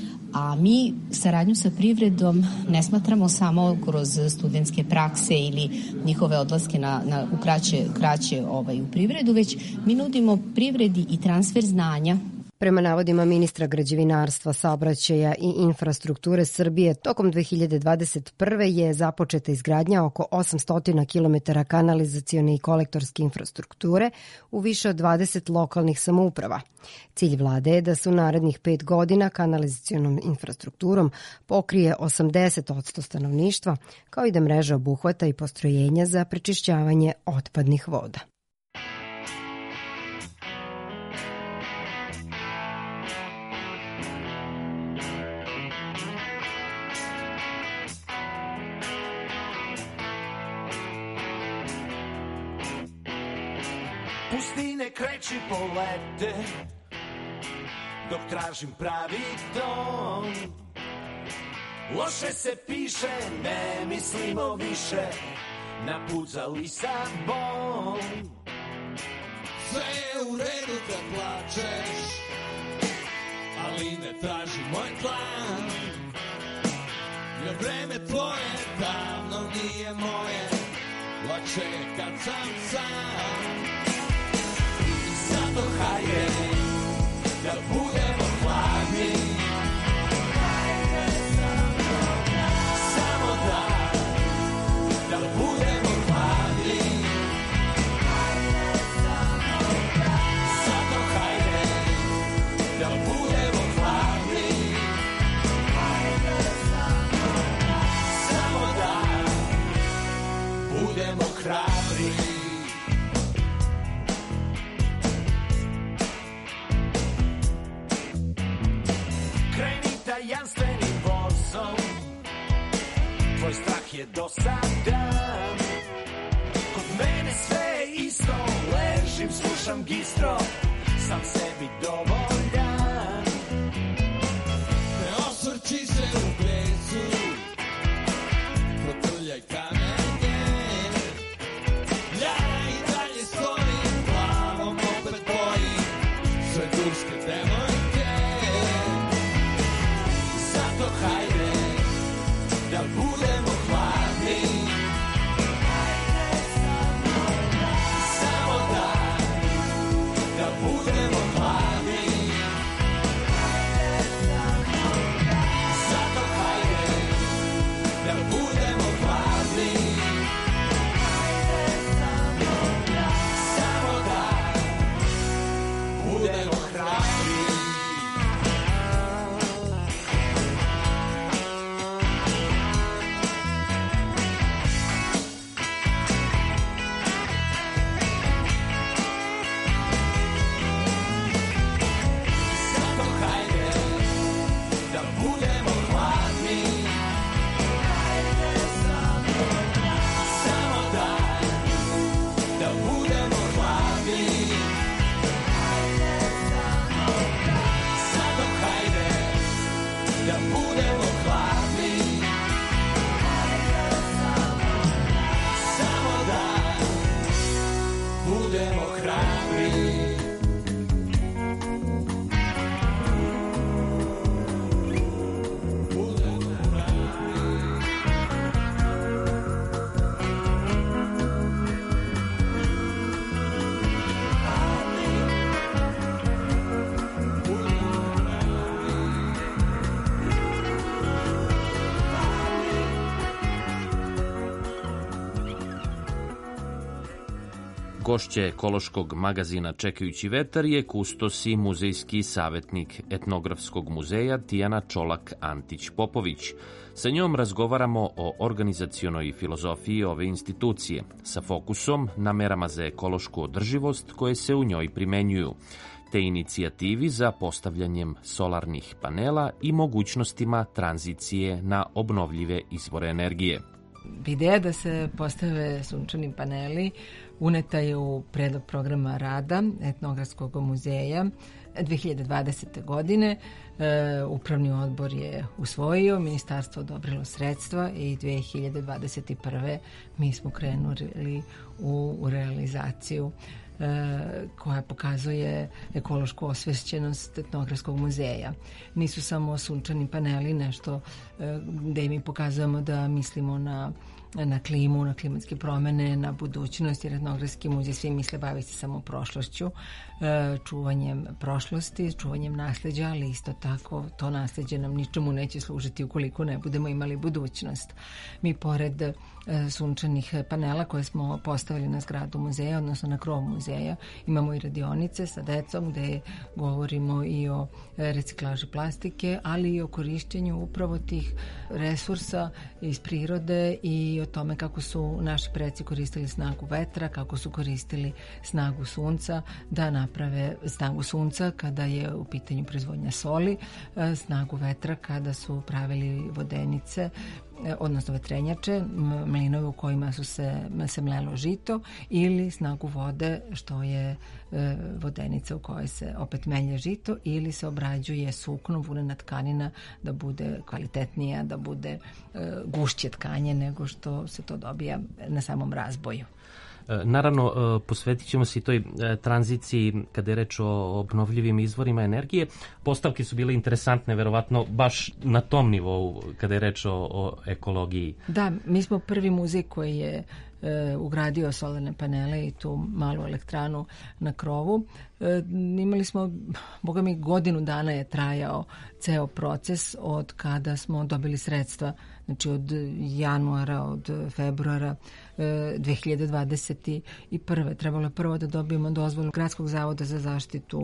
A mi saradnju sa privredom ne smatramo samo kroz studentske prakse ili njihove odlaske na, na, u kraće, kraće ovaj, u privredu, već mi nudimo privredi i transfer znanja. Prema navodima ministra građevinarstva, saobraćaja i infrastrukture Srbije, tokom dve hiljade dvadeset prve. je započeta izgradnja oko osamsto kilometara kanalizacione i kolektorske infrastrukture u više od dvadeset lokalnih samouprava. Cilj vlade je da se u narednih pet godina kanalizacionom infrastrukturom pokrije osamdeset posto stanovništva, kao i da mreža obuhvata i postrojenja za prečišćavanje otpadnih voda. Pustine kreći polete, dok tražim pravi ton. Loše se piše, ne mislimo više na put za Lisabon. Sve je u redu kad plačeš, ali ne traži moj plan. Jer vreme tvoje davno nije moje, lakše je kad sam sam. Zato hajde da budemo hladni, samo da, da budemo hladni. Zato hajde da budemo hladni, samo da budemo hrabri. tvoj strah je dosadan. Kod mene sve je isto, ležim, slušam gistro, sam sebi dovoljan. Ne osvrći se u blesu, protrljaj kamenje. Ja i dalje stojim, glavom opet bojim sve turske devojke. Zato hajde da budemo hladni, samo da, da budemo hladni. Zato hajde da budemo hladni, samo da budemo hrabri. Zato hajde da budemo hladni, samo da, da budemo hladni. Zato hajde da budemo hladni, samo da budemo hrabri. Gošće ekološkog magazina Čekajući vetar je kustos i muzejski savjetnik Etnografskog muzeja Tijana Čolak-Antić-Popović. Sa njom razgovaramo o organizacionoj filozofiji ove institucije, sa fokusom na merama za ekološku održivost koje se u njoj primenjuju, te inicijativi za postavljanjem solarnih panela i mogućnostima tranzicije na obnovljive izvore energije. Ideja da se postave sunčani paneli uneta je u predlog programa rada Etnografskog muzeja dve hiljade dvadesete. godine. E, upravni odbor je usvojio, ministarstvo odobrilo sredstva i dve hiljade dvadeset prve. mi smo krenuli u, u realizaciju koja pokazuje ekološku osvešćenost Etnografskog muzeja. Nisu samo sunčani paneli nešto gde mi pokazujemo da mislimo na na klimu, na klimatske promene, na budućnost, jer Etnografski muzej svi misle bavi se samo prošlošću, čuvanjem prošlosti, čuvanjem nasleđa, ali isto tako to nasleđe nam ničemu neće služiti ukoliko ne budemo imali budućnost. Mi pored sunčanih panela koje smo postavili na zgradu muzeja, odnosno na krov muzeja, imamo i radionice sa decom gde govorimo i o reciklaži plastike, ali i o korišćenju upravo tih resursa iz prirode i o tome kako su naši preci koristili snagu vetra, kako su koristili snagu sunca da naprave snagu sunca kada je u pitanju proizvodnja soli, snagu vetra kada su pravili vodenice, odnosno vetrenjače, mlinove u kojima su se, se mlelo žito, ili snagu vode, što je e, vodenica u kojoj se opet melje žito, ili se obrađuje sukno, vunena tkanina, da bude kvalitetnija, da bude e, gušće tkanje nego što se to dobija na samom razboju. Naravno, posvetit ćemo se i toj tranziciji kada je reč o obnovljivim izvorima energije. Postavke su bile interesantne, verovatno, baš na tom nivou kada je reč o, o ekologiji. Da, mi smo prvi muzej koji je e, ugradio solarne panele i tu malu elektranu na krovu. E, imali smo, boga mi, godinu dana je trajao ceo proces od kada smo dobili sredstva, znači od januara, od februara dve hiljade dvadeset prve. Trebalo je prvo da dobijemo dozvolu Gradskog zavoda za zaštitu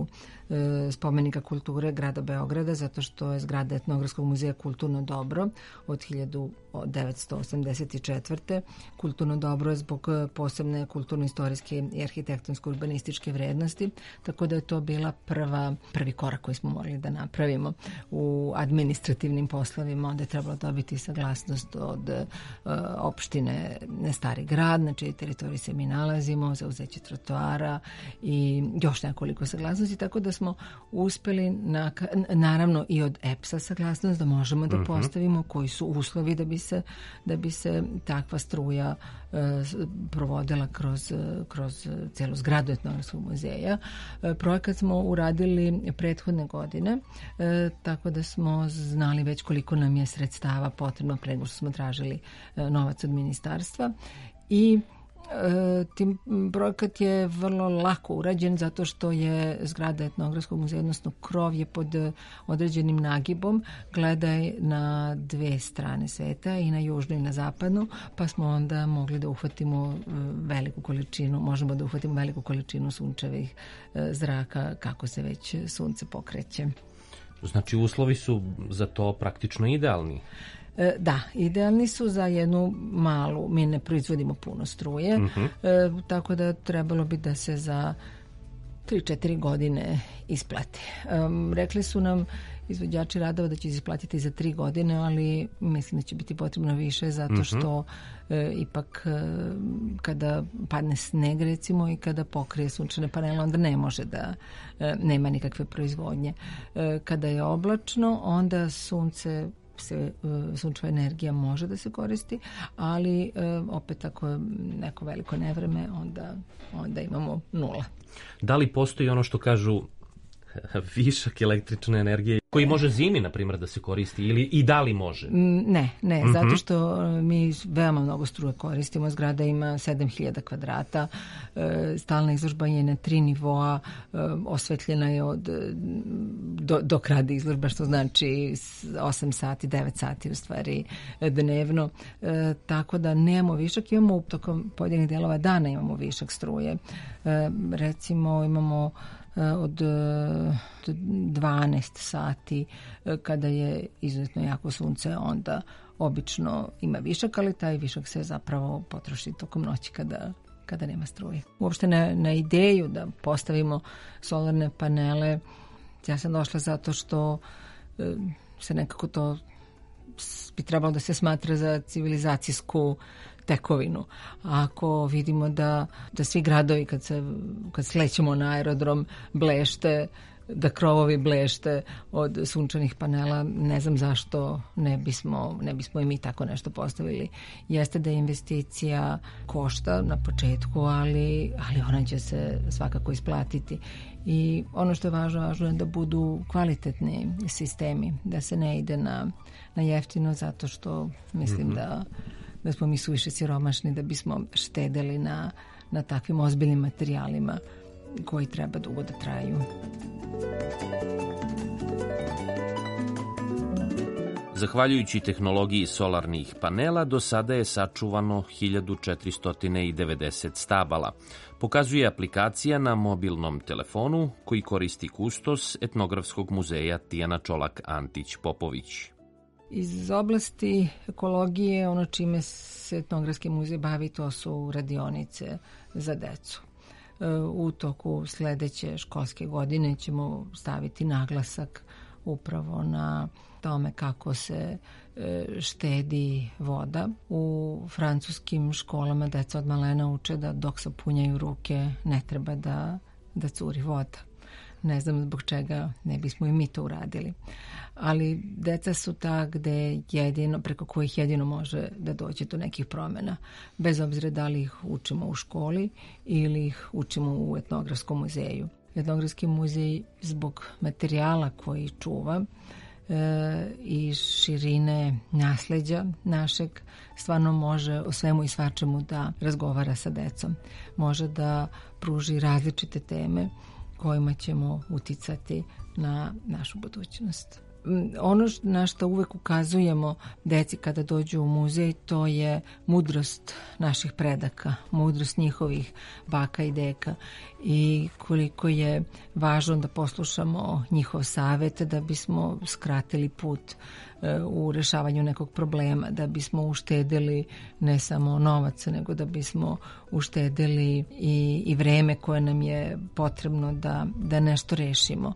spomenika kulture grada Beograda, zato što je zgrada Etnografskog muzeja kulturno dobro od hiljadu devetsto osamdeset četvrte. Kulturno dobro je zbog posebne kulturno-istorijske i arhitektonsko-urbanističke vrednosti, tako da je to bila prva, prvi korak koji smo morali da napravimo u administrativnim poslovima. Onda je trebalo dobiti saglasnost od uh, opštine Stari grad, na čijoj teritoriji se mi nalazimo, za uzeće trotoara i još nekoliko saglasnosti, tako da smo uspeli na, naravno i od E P S-a saglasnost da možemo da postavimo koji su uslovi da bi se, da bi se takva struja uh, provodila kroz, kroz celu zgradu Etnografskog muzeja. Uh, projekat smo uradili prethodne godine, uh, tako da smo znali već koliko nam je sredstava potrebno pre nego što smo tražili uh, novac od ministarstva i E, tim projekat je vrlo lako urađen zato što je zgrada Etnografskog muzeja, odnosno krov je pod određenim nagibom, gledaj na dve strane sveta, i na južnu i na zapadnu, pa smo onda mogli da uhvatimo veliku količinu, možemo da uhvatimo veliku količinu sunčevih zraka kako se već sunce pokreće. Znači uslovi su za to praktično idealni. Da, idealni su za jednu malu, mi ne proizvodimo puno struje, uh-huh. e, tako da trebalo bi da se za tri četiri godine isplati. Um, rekli su nam izvođači radova da će isplatiti za tri godine, ali mislim da će biti potrebno više zato što uh-huh. e, ipak e, kada padne sneg recimo i kada pokrije sunčane panele, onda ne može da e, nema nikakve proizvodnje. E, kada je oblačno, onda sunce se uh, sunčeva energija može da se koristi, ali uh, opet ako je neko veliko nevreme, onda, onda imamo nula. Da li postoji ono što kažu višak električne energije koji može zimi, na primjer, da se koristi ili i da li može? Ne, ne, mm-hmm. zato što mi veoma mnogo struje koristimo. Zgrada ima sedam hiljada kvadrata, stalna izložba je na tri nivoa, osvetljena je od do, dok radi izložba, što znači osam sati, devet sati u stvari dnevno, tako da nemamo višak, imamo tokom pojedinih delova dana imamo višak struje. Recimo imamo od dvanaest sati kada je izuzetno jako sunce, onda obično ima višak, ali taj višak se zapravo potroši tokom noći kada, kada nema struje. Uopšte na, na ideju da postavimo solarne panele, ja sam došla zato što se nekako to bi trebalo da se smatra za civilizacijsku tekovinu. Ako vidimo da, da svi gradovi kad se kad slećemo na aerodrom blešte, da krovovi blešte od sunčanih panela, ne znam zašto ne bismo, ne bismo i mi tako nešto postavili. Jeste da investicija košta na početku, ali, ali ona će se svakako isplatiti. I ono što je važno, važno je da budu kvalitetni sistemi, da se ne ide na, na jeftino, zato što mislim mm-hmm. da da smo mi suviše siromašni da bismo štedeli na, na takvim ozbiljnim materijalima koji treba dugo da traju. Zahvaljujući tehnologiji solarnih panela, do sada je sačuvano hiljadu četiristo devedeset stabala. Pokazuje aplikacija na mobilnom telefonu koji koristi kustos Etnografskog muzeja Tijana Čolak-Antić-Popović. Iz oblasti ekologije, ono čime se Etnografski muzej bavi, to su radionice za decu. U toku sledeće školske godine ćemo staviti naglasak upravo na tome kako se štedi voda. U francuskim školama deca od malena uče da dok sapunjaju ruke ne treba da, da curi voda. Ne znam zbog čega ne bismo i mi to uradili. Ali deca su ta gde jedino, preko kojih jedino može da dođe do nekih promjena. Bez obzira da li ih učimo u školi ili ih učimo u Etnografskom muzeju. Etnografski muzej zbog materijala koji čuva e, i širine nasleđa našeg stvarno može o svemu i svačemu da razgovara sa decom. Može da pruži različite teme kojima ćemo uticati na našu budućnost. ono na što uvek ukazujemo deci kada dođu u muzej, to je mudrost naših predaka, mudrost njihovih baka i deka i koliko je važno da poslušamo njihov savet da bismo skratili put u rešavanju nekog problema, da bismo uštedili ne samo novac, nego da bismo uštedili i, i vreme koje nam je potrebno da, da nešto rešimo.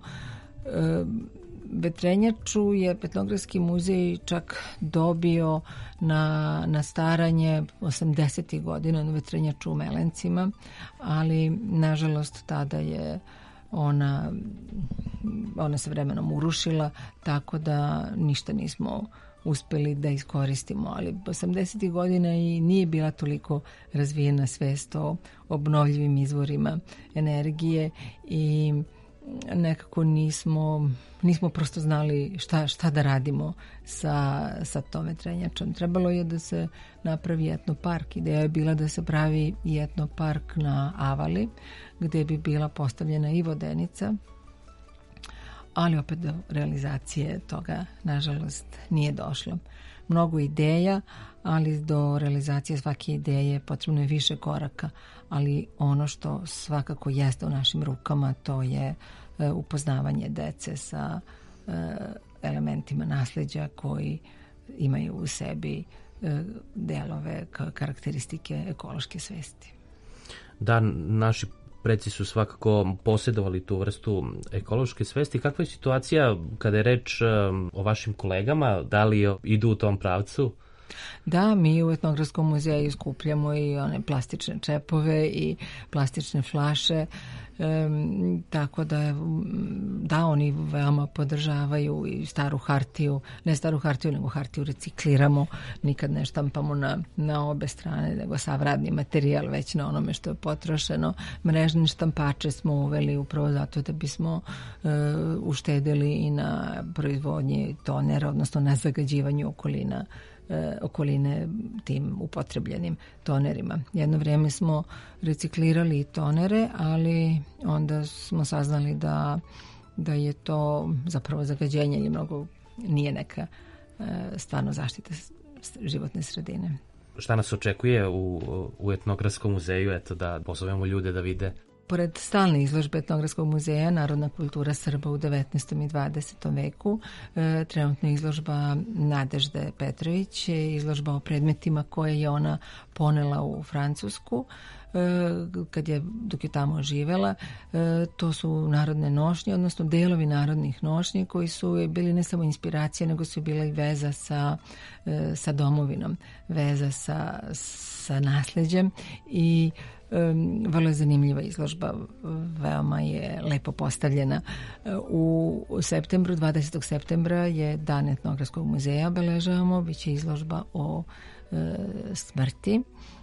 Vetrenjaču je Etnografski muzej čak dobio na, na staranje osamdesetih godina na Vetrenjaču u Melencima, ali nažalost tada je ona, ona se vremenom urušila, tako da ništa nismo uspeli da iskoristimo, ali osamdesetih godina i nije bila toliko razvijena svest o obnovljivim izvorima energije i nekako nismo, nismo prosto znali šta, šta da radimo sa, sa tom vetrenjačom. Trebalo je da se napravi etnopark. Ideja je bila da se pravi etnopark na Avali, gde bi bila postavljena i vodenica, ali opet do realizacije toga, nažalost, nije došlo. Mnogo ideja, ali do realizacije svake ideje potrebno je više koraka, ali ono što svakako jeste u našim rukama, to je e, upoznavanje dece sa e, elementima nasleđa koji imaju u sebi e, delove karakteristike ekološke svesti. Da, naši preci su svakako posjedovali tu vrstu ekološke svesti. Kakva je situacija kada je reč o vašim kolegama? Da li idu u tom pravcu? Da, mi u Etnografskom muzeju skupljamo i one plastične čepove i plastične flaše, e, tako da, da, oni veoma podržavaju i staru hartiju, ne staru hartiju, nego hartiju recikliramo, nikad ne štampamo na, na obe strane, nego sav radni materijal već na onome što je potrošeno. Mrežne štampače smo uveli upravo zato da bismo e, uštedili i na proizvodnji tonera, odnosno na zagađivanju okolina okoline tim upotrebljenim tonerima. Jedno vrijeme smo reciklirali tonere, ali onda smo saznali da, da je to zapravo zagađenje ili mnogo nije neka stvarno zaštita životne sredine. Šta nas očekuje u, u Etnografskom muzeju, eto da pozovemo ljude da vide? Pored stalne izložbe Etnografskog muzeja Narodna kultura Srba u devetnaestom i dvadesetom veku, e, trenutna izložba Nadežde Petrović je izložba o predmetima koje je ona ponela u Francusku e, kad je, dok je tamo živela. E, to su narodne nošnje, odnosno delovi narodnih nošnji koji su bili ne samo inspiracija, nego su bila i veza sa, e, sa domovinom, veza sa, sa nasleđem i Um, vrlo je zanimljiva izložba, veoma je lepo postavljena. U, u septembru, dvadesetog septembra je Dan Etnografskog muzeja, obeležavamo, bit će izložba o e, smrti.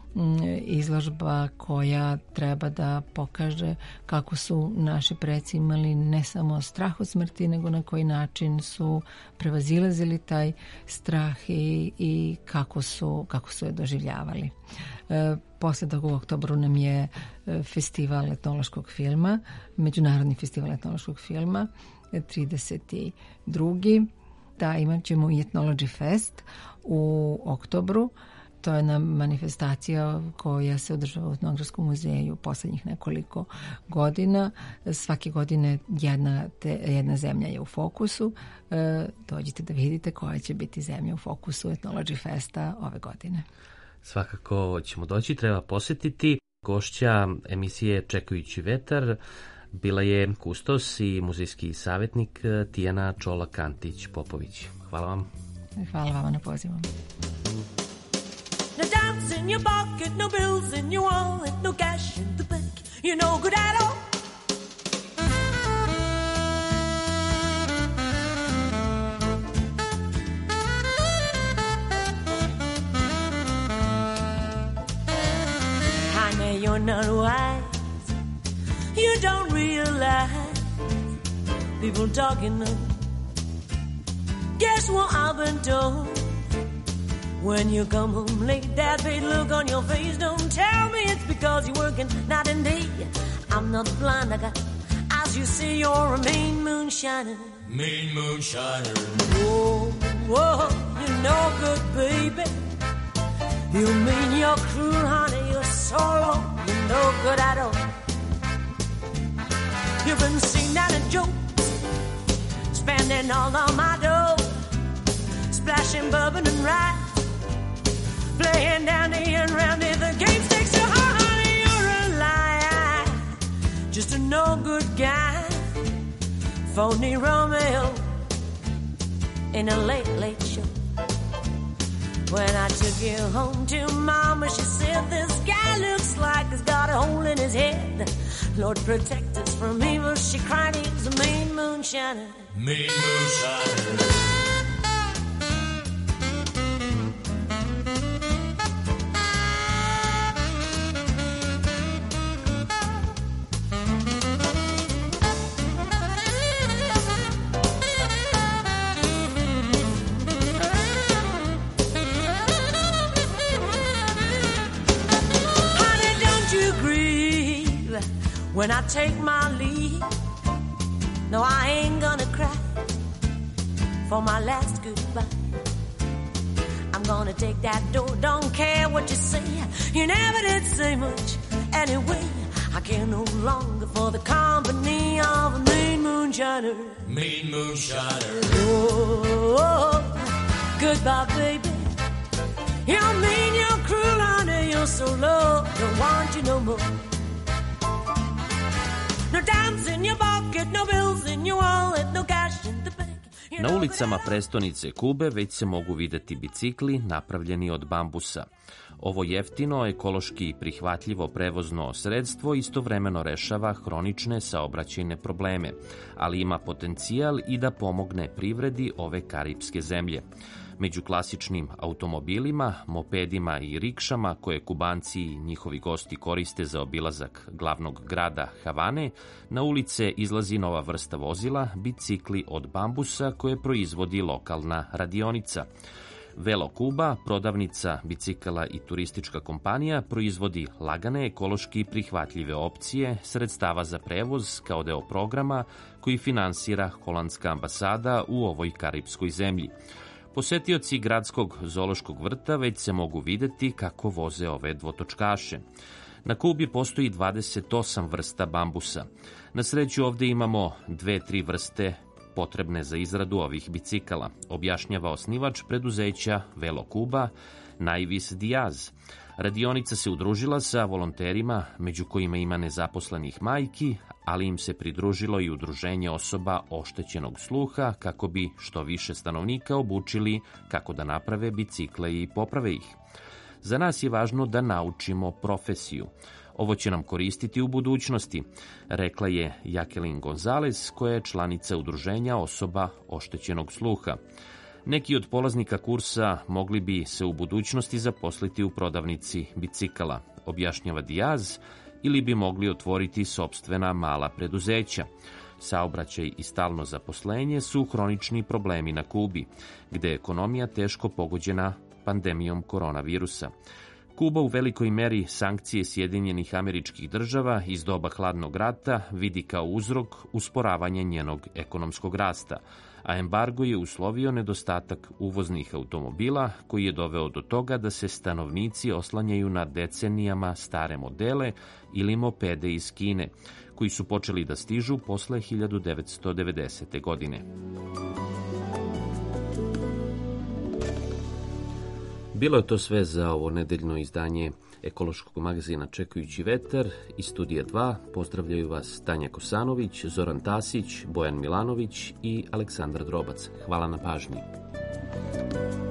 Izložba koja treba da pokaže kako su naši preci imali ne samo strah od smrti, nego na koji način su prevazilazili taj strah i, i kako su, kako su je doživljavali. E, posle toga u oktobru nam je festival etnološkog filma, Međunarodni festival etnološkog filma, trideset drugi Da, imat ćemo i Ethnology Fest u oktobru. To je jedna manifestacija koja se održava u Etnografskom muzeju poslednjih nekoliko godina. Svake godine jedna, te, jedna zemlja je u fokusu. E, dođite da vidite koja će biti zemlja u fokusu Ethnology Festa ove godine. Svakako ćemo doći, treba posjetiti. Gošća emisije Čekajući vetar bila je kustos i muzejski savjetnik Tijana Čola-Kantić-Popović. Hvala vam. Hvala vama na pozivu. No dimes in your pocket, no bills in your wallet, no cash in the bank, you're no good at all. Honey, you're not wise, you don't realize people talking of. Guess what I've been told? When you come home late, that big look on your face. Don't tell me it's because you're working night and day. I'm not blind, I got eyes, you see you're a main moonshiner. mean moonshiner. Whoa, whoa, you're no good, baby. You mean you're cruel, honey, you're so low, you're no good at all. You've been seen down at Joe's, spending all of my dough, splashing bourbon and rye, playing down the end round if the game stakes so high, honey, you're a liar, just a no good guy, phony Romeo in a late, late show. When I took you home to mama, she said, this guy looks like he's got a hole in his head. Lord protect us from evil, she cried, he's a mean moonshiner. Mean moonshiner. When I take my leave, no, I ain't gonna cry for my last goodbye. I'm gonna take that door, don't care what you say. You never did say much anyway. I care no longer for the company of a mean moonshiner. Mean moonshiner. Oh, goodbye, baby. You're mean, you're cruel, honey, you're so low. Don't want you no more. No dimes in your pocket, no bills in your wallet, no cash in the bank. Na ulicama prestonice Kube već se mogu videti bicikli napravljeni od bambusa. Ovo jeftino, ekološki prihvatljivo prevozno sredstvo istovremeno rešava hronične saobraćajne probleme, ali ima potencijal i da pomogne privredi ove karipske zemlje. Među klasičnim automobilima, mopedima i rikšama koje Kubanci i njihovi gosti koriste za obilazak glavnog grada Havane, na ulice izlazi nova vrsta vozila, bicikli od bambusa koje proizvodi lokalna radionica. Velo Kuba, prodavnica bicikala i turistička kompanija, proizvodi lagane, ekološki prihvatljive opcije sredstava za prevoz kao deo programa koji finansira holandska ambasada u ovoj karipskoj zemlji. Posetioci gradskog zoološkog vrta već se mogu videti kako voze ove dvotočkaše. Na Kubi postoji dvadeset osam vrsta bambusa. Na sreću ovde imamo dve, tri vrste potrebne za izradu ovih bicikala, objašnjava osnivač preduzeća Velo Kuba, Naivis Diaz. Radionica se udružila sa volonterima, među kojima ima nezaposlenih majki, ali im se pridružilo i udruženje osoba oštećenog sluha kako bi što više stanovnika obučili kako da naprave bicikle i poprave ih. Za nas je važno da naučimo profesiju. Ovo će nam koristiti u budućnosti, rekla je Jacqueline Gonzalez, koja je članica udruženja osoba oštećenog sluha. Neki od polaznika kursa mogli bi se u budućnosti zaposliti u prodavnici bicikala, objašnjava Diaz, ili bi mogli otvoriti sopstvena mala preduzeća. Saobraćaj i stalno zaposlenje su hronični problemi na Kubi, gde je ekonomija teško pogođena pandemijom koronavirusa. Kuba u velikoj meri sankcije Sjedinjenih Američkih Država iz doba hladnog rata vidi kao uzrok usporavanja njenog ekonomskog rasta, a embargo je uslovio nedostatak uvoznih automobila koji je doveo do toga da se stanovnici oslanjaju na decenijama stare modele ili mopede iz Kine, koji su počeli da stižu posle hiljadu devetsto devedesete. godine. Bilo je to sve za ovo nedeljno izdanje ekološkog magazina Čekajući vetar. Iz Studija dva pozdravljaju vas Tanja Kosanović, Zoran Tasić, Bojan Milanović i Aleksandar Drobac. Hvala na pažnji.